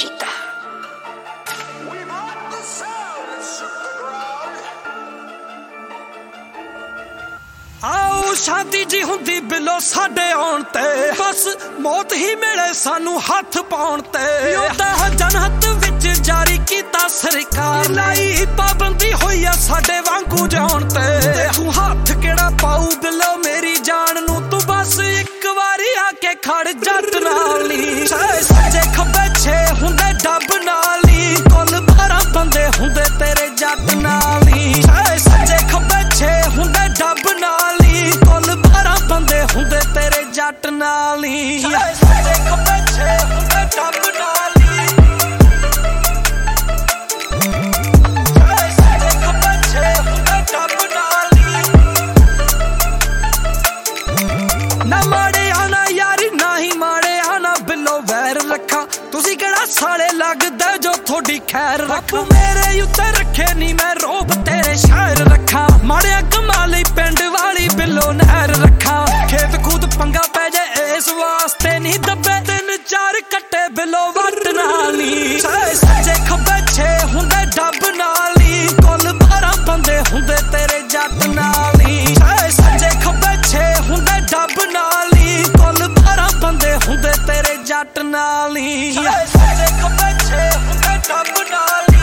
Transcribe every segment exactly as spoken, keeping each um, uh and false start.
Cheetah. आओ शांति जी हुंदी below साडे आउण ते बस मौत ही मिले सानू हथ पाउण ते योद्धा जनहत विच जारी कीता सरकार लाई पाबंदी होई आ साडे वांगू जाउण ते तू हथ केड़ा पाऊ बिलो मेरी जान नू तू बस एक वारी आके खड़ जट नाली सज्जे खब्बे छे हुंदे डब नाली कुल बारह बंदे हुंदे तेरे जट नाली सज्जे खब्बे छे हुंदे डब नाली कुल बारह बंदे हुंदे तेरे जट नाली सज्जे खब्बे छे हुंदे डब नाली सज्जे खब्बे छे हुंदे डब नाली ना माड़े आना यारी ना ही माड़े आना बिलो वैर रखा तुसी केड़ा साले लगदे जो थोड़ी खैर रख मेरे उत्ते रखे नी मैं रोब तेरे शायर रखा माड़िया कमाली पिंड वाली बिलो नहर रखा खेत खूद पंगा पै जाए इस वास्ते नी दबे तीन चार कट्टे बिलो वट नाली सज्जे खब्बे छे हुंदे डब नाली कुल बारह बंदे हुंदे तेरे जट नाली सज्जे खब्बे छे हुंदे डब नाली कुल बारह बंदे हुंदे तेरे जट नाली सज्जे खब्बे छे हुंदे डब नाली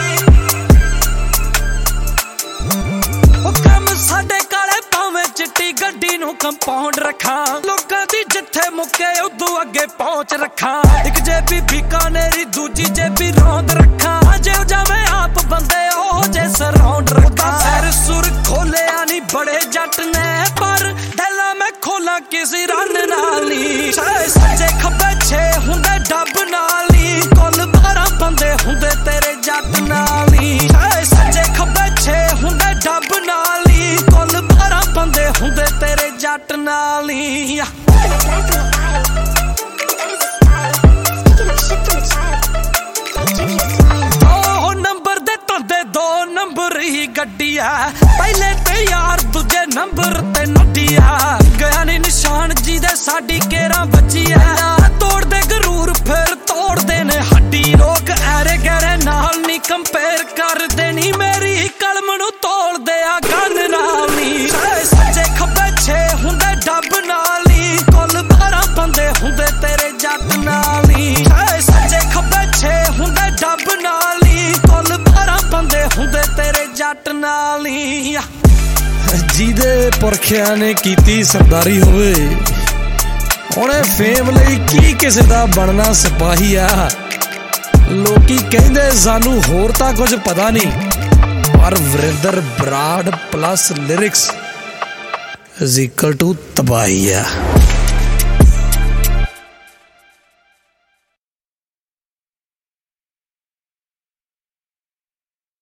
साडे काले पावे चिट्टी गड्डी नू कंपाउंड रखा लोकां दी जिथे मुके उदू अगे पहुंच रखा एक जेबी बीकानेरी दूजी जेबी रौंद रखा जे जावे आप बंदे ओ जे सराउंड रखा सर सुर खोले आनी बड़े जट ने पर ढैला मैं खोला किसी रन नाली सज्जे खब्बे छे हुंदे डब नाली कुल बारह बंदे हुंदे तेरे जट नाली सज्जे खब्बे छे हुंदे डब नाली कुल बारह बंदे हुंदे तेरे जट नाली दो नंबर दे तंदे दो नंबर ही गड्डी है पहले ते यार दूजे नंबर ते नड्डी है गया नी निशान जी दे साडी केरा बची है तोड़ दे गरूर फिर तोड़ दे ने हड्डी लोग ऐरे गैरे नाल नी कंपेयर कर देनी मेरी कलम नू तोड़ दे आ गन नाली सज्जे खब्बे छे हुंदे डब नाली कुल बारह बंदे हुंदे तेरे जट नाली सज्जे खब्बे छे हुंदे डब नाली कुल बारह बंदे हुंदे तेरे जट नाली जिहदे पुरखियां ने कीती सरदारी होवे हुणे फेम लई की किसे दा बनना सिपाही आ लोकी कहंदे सानू होर तां कुछ पता नहीं पर Varinder Brar plus lyrics is equal to तबाही आ।